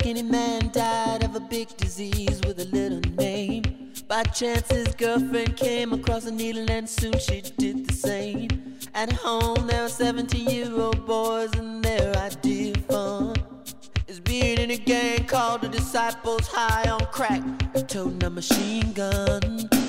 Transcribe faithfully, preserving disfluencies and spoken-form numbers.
Any man died of a big disease with a little name. By chance his girlfriend came across a needle and soon she did the same. At home there were seventeen-year-old boys and their idea of fun is being in a gang called the Disciples, high on crack, toting a machine gun.